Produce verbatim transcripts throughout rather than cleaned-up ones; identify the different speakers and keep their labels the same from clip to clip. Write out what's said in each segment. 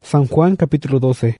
Speaker 1: San Juan capítulo doce.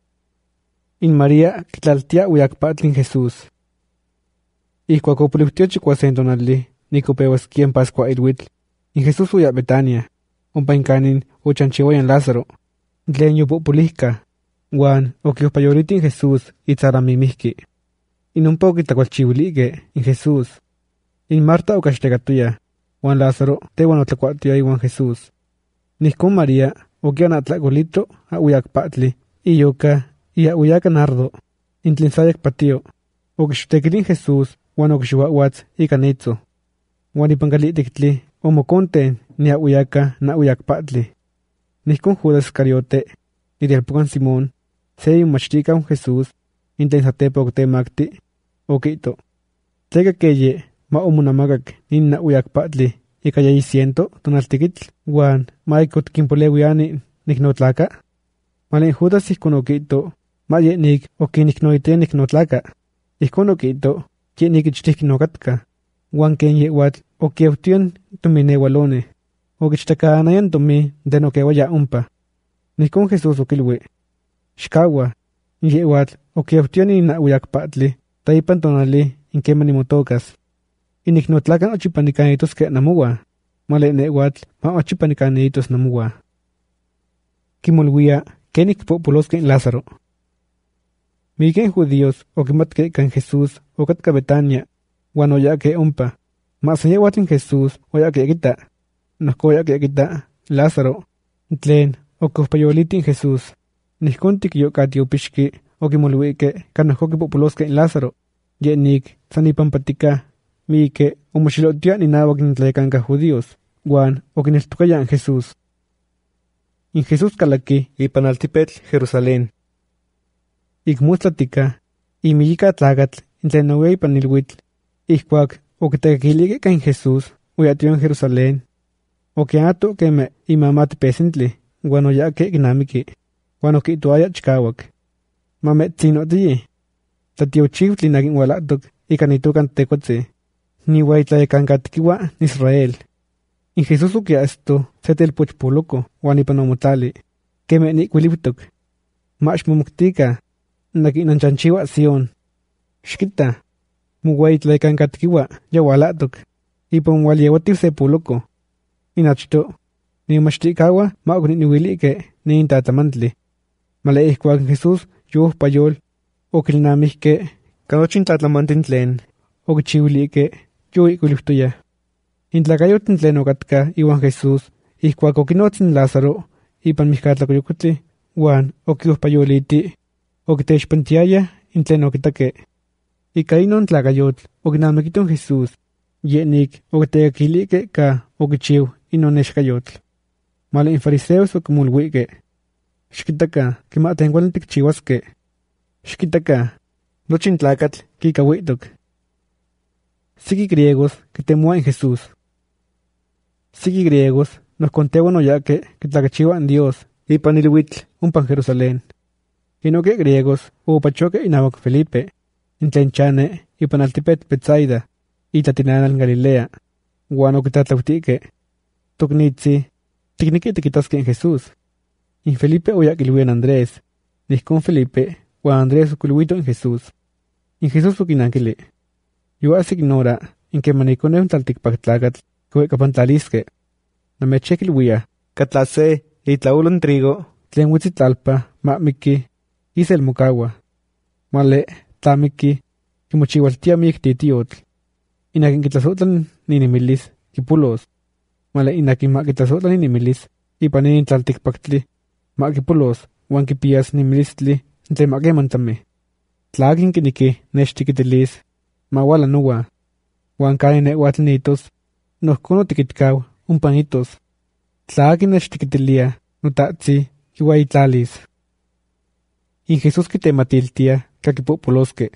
Speaker 1: In María quitlaltia uyakpatlin Jesús. Ihcuac opoliutio chicuasen tonali, nicopehuasquien Pascua ilhuitl, in Jesús uya Betania, ompa incanin uchanchihuayan Lázaro, tlen yopopolihca, uan oquiopayolitin Jesús itzaramimihqui. In ompa oquitlacualchiuilique in Jesús. In Marta ocaxtecatuya, uan Lázaro tehuan otlacuatuya iuan Jesús. Nihcon María oquian atlaccolito a uyakpatli, iyoca y a uyaca nardo, in tlen sayac patio, oquixtequilin Jesús uan oquixuauatz ica nitzo. Uan ipancalitictli omoconten ni a uyaca na uyakpatli. Nihcon Judas Iscariote, idelpocan Simón, se inmachtica un Jesús, in tlen satepa octemacti, oquito. Tleca queye ma omonamacac nin na uyakpatli, ica yayi ciento tonaltiquitl, uan maicot quimpolewiani nicnotlaca. Malen Judas ihcon oquito, ma ye nik oquinicnoite nicnotlaca. Ihcon oquito, ye nik ichtihquinocatca, uan ken yehuatl oquieution tomineualone, oquichtacanayan tomi den oqueuaya ompa. Nihcon Jesús oquilui, xcaua, yehuatl oquieution ina uyakpatli, taipan tonali in quema nimotocas. Inicnotlacan ochipanicanitos que namuwa, male nehuatl ma ochipanicanitos namuwa. Quimolhuia, quenic popolosque in Lázaro. Miquen judíos oquimatque can Jesús ocatca Betania, uan oyaque ompa, mas yehuatl in Jesús oyaque quita, nosco oyaque quita Lázaro, tlen ocospayolitin Jesús. Nihcon tiquiyocatiopixqui oquimolhuique can nosco popolosque in Lázaro, ye nic sanipampatica, mique omoxilotia ninauac in tlayacanca judíos, uan oquineltocayan Jesús. In Jesús calaqui ipan altipetl Jerusalén. Icmustlatica, imiyica tlacatl in tlen oue ipan ilhuitl, ihcuac oquitecaquilique ca in Jesús oyatio in Jerusalén. Oquiato queme imamati pesintli, uan oyaque quinamiqui, uan oquitoaya chicauac. Mametzinotiyi, tlatiochiutli naquin ualactoc ica nitucan tecotzi, ni huaitlayacancatiquiua in Israel. In Jesús oquiasto se telpochpoloco uan ipan omotali, queme nicuilibtoc. Mach momoctica, naquin nanchanchiua Sion. Xquita, muhuaitlayacancatiquiua ya ualactoc, ipan ualieuatiu se poloco. In achto, ni machticaua ma ocninihuilique ni in tatamantli. Male ihcuac in Jesús yohpayol, oquilnamihque canochin tlatlamantin tlen, oquichiuilique yo iculiptoya. In tlacayotin tlen ocatca iuan Jesús, ihcuac oquinotzin Lázaro, ipan mihcatlacoyocotli, uan oquiohpayoliti, oquitexpantiaya in tlen oquitaque. Ica inon tlacayotl oquinamiquiton Jesús, ye nic oquitecaquilique ca oquichiu inon nexcayotl. Male in fariseos oquimolhuique, xquitaca quimatencualin ticchiuasque. Xquitaca, nochin tlacatl quicahuitoc. Siqui griegos que temua en Jesús. Siqui griegos nos contehuan oyaque que tlacachihuan Dios ipan ilhuitl umpan Jerusalén. Inoque griegos upachoque inahuac Felipe, in tlen chane ipan altipet Betsaida, itlatinanal Galilea, uan oquitlatlautique. Tocnitzi, ticniqui tiquitasque en Jesús. In Felipe oyaque ilhuien Andrés, nihcon Felipe, uan Andrés oquilhuito en Jesús. In Jesús oquinanquili, yuas ignora in que manicone un tlalticpactlacatl cuecapantlalisque. Namechequilhuia, catlase itlaulon trigo, tlen huitzitlalpa, mamiki, isel mocagua. Male, tlamiki, quimochihualtia mic titiotl. Inaquin quitlasotlan ninimilis, quipulos. Male inaquin ma quitlasotlan ninimilis, ipan in tlalticpactli, ma quipulos, uan quipias nimilistli, tlen ma quemantame. Tlaquin quiniqui nextiquitilis, mawala nuwa, uan cani nehuatlnitos, noscono tiquitcau, un panitos. Tlaquin nextiquitilia, notatzi, quihuaitlalis. In Jesús quitematiltia, caquipopolosque.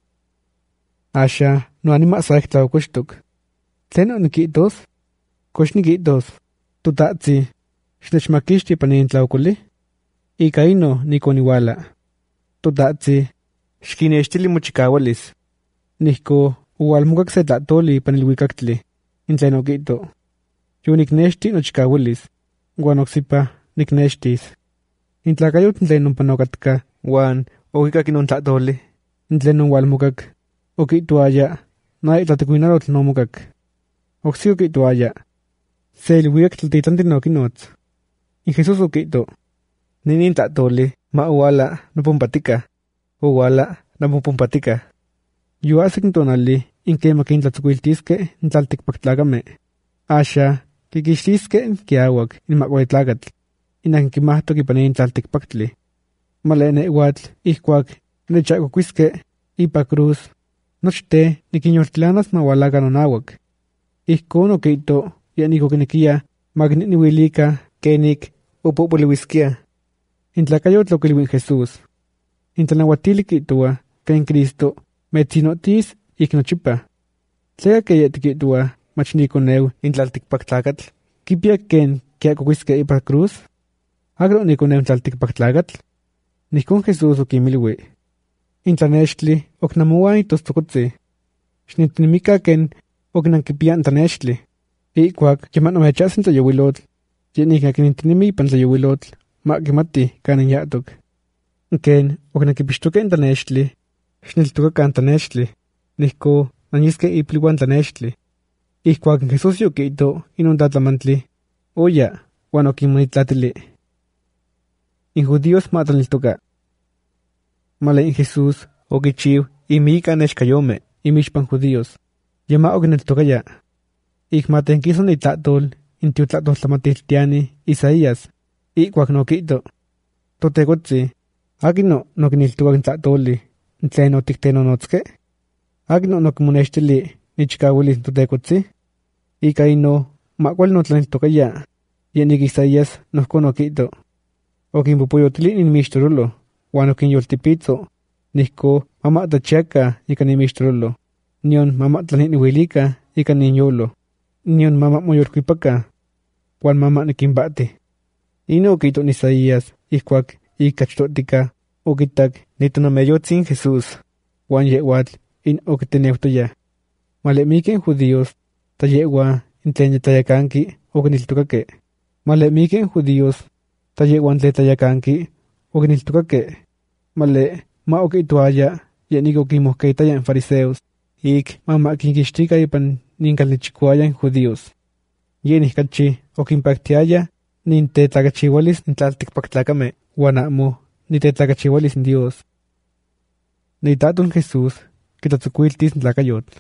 Speaker 1: Asha, no anima saec tlaucoxtoc. Tlen oniquitos? Cox niquitos, totatzi, xnechmaquixti panin tlaucoli? Ica ino niconiwala. Totatzi, xquinextili mochicahualis. Nihco, ualmucac se tlatoli pan ilhuicactli, in tlen oquito. Yo nicnexti nochicahualis, uan ocsipa nicnextis. Intlacayot tlen onpanocatka uan okikaki non tlahtoli, tlen onwalmokak, okihtoaya nayi tlatecuinalotl nomokak. Oksi okihtoaya, se iluiak tlatitlanti nokinotz. In Jesús okihto, ninin tlahtoli ma owala nopompatika, owala namopompatika. Yoahsic tonali inkema kintlatzocuiltisque in tlalticpactlacame. Axa kikixtisque kiauac in macuaitlacatl, inak kimahtoc ipan in tlalticpactli. Male nehwatl ihcuac nechacocuisque ipa cruz, nochte niquinyoltilanas maualaca nonauac. Ihcon okihto yenik oquinequia maquinihniuilica quenic opopoliuisquia. In tlacayotl oquilui Jesús. In tlanauatili quihtoa ken Cristo metzinotis ik nochipa. Tleca que tiquihtoa mach niconeu in tlalticpactlacatl, quipia ken quiacocuisque ipa cruz. Agro niconeu in tlalticpactlacatl. Nicon Jesús oquimilui. In tlanextli ocnamoa itostocotzi. Xnintinimica ken ocnanquipia in tlanextli. Ihcuac queman omechas in tlayouilotl, yenik naquinintinimi ipan tlayouilotl, maquimati canin yahtoc. Ken ocnanquipixtoque in tlanextli, xniltocaca in tlanextli, nico nanyisque ipliuan tlanextli. Ihcuac in Jesús yoquihto inon tlatlamantli, oya, uan oquinmonitlatili. In judíos matlaniltoca. Male in Jesús oquichiu imica nexcayome imixpan judíos. Yema oquiniltocaya. Icmatenquiso nitlahtol in tiotlahtoltlamatiltiani Isaías, ihcuac noquihto. Totecotzi, aquino noquiniltocac in tlahtoli, tlen otictenonotzque? Aquino noquimonextili nichcahuilis totecotzi? Ica ino macual notlaniltocaya, yenik Isaías nohco noquihto. Oquimpopoyotili inmixtorolo, uan oquinyoltipitzo, nico mamatlachiaca ica nimixtorolo, nion mamatlanihniuilica ica ninyolo, nion mamatmoyolcuipaca, uan mamatniquimpahti. Ino oquihto in Isaías ihcuac icachtohtica oquitac nitonameyotzin Jesús, uan yehhuatl in oquiteneutoya. Malemiqueh judíos, ta yehua in tlen yetlayacanqui oquiniltocaque. Malemiqueh judíos, ta yehuan tlen tlayacanqui oquiniltocaque. Male ma oquihtoaya yenik oquinmohquetaya in fariseos, ic mamaquinquixtica ipan nincalnichicuaya in judíos. Yenih cachi oquimpactiaya nin tetlacachiualis in tlalticpactlacame, uan amo nitetlacachiualis in Dios. Nitaton Jesús quitlatzocuiltis in tlacayotl.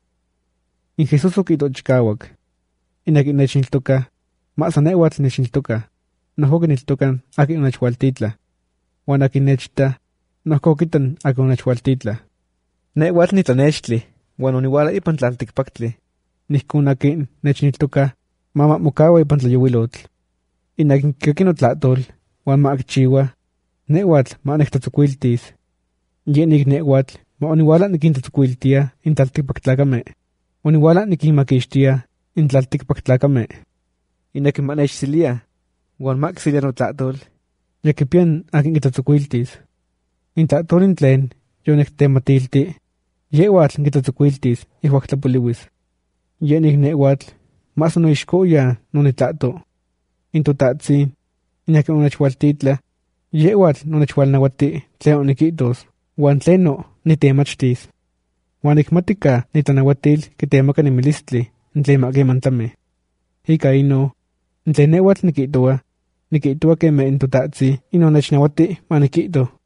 Speaker 1: In Jesús oquihto chicauac, inaquin nechniltoca, masa nehhuatl nechniltoca, nohco quiniltocan aquin onechhualtitla, uan aquin nechita, nohco quitan aquin onechhualtitla. Nehhuatl nitlanextli, uan oniuala ipan tlalticpactli, nihcon aquin nechniltoca, mama mocaua ipan tlayouilotl. Inaquin quiqui notlahtol, uan ma acchiua, nehhuatl ma nectlatzocuiltis. Yenik nehhuatl ma oniuala niquintlatzocuiltia in tlalticpactlacame, oniuala niquinmaquixtia in tlalticpactlacame. Inaquin ma nechsilia, uan ma acsilia notlahtol, yaquipian aquin quitlatzocuiltis. In tlahtol in tlen yonectematilti, yehhuatl quitlatzocuiltis ihcuac tlapoliuis. Yenik nehhuatl mas noixcoya nonitlahto. In totatzin, inaquin onechhualtitla, yehhuatl nonechhualnauati tlen oniquihtos, uan tleno nitemachtis. Uan nicmatica nitlanauatil quitemaca nemilistli tlen maquemantlame. Ica ino, tlen nehhuatl niquihtoa, niquihtoa queme in totatzi inon nechnauati ma niquihto.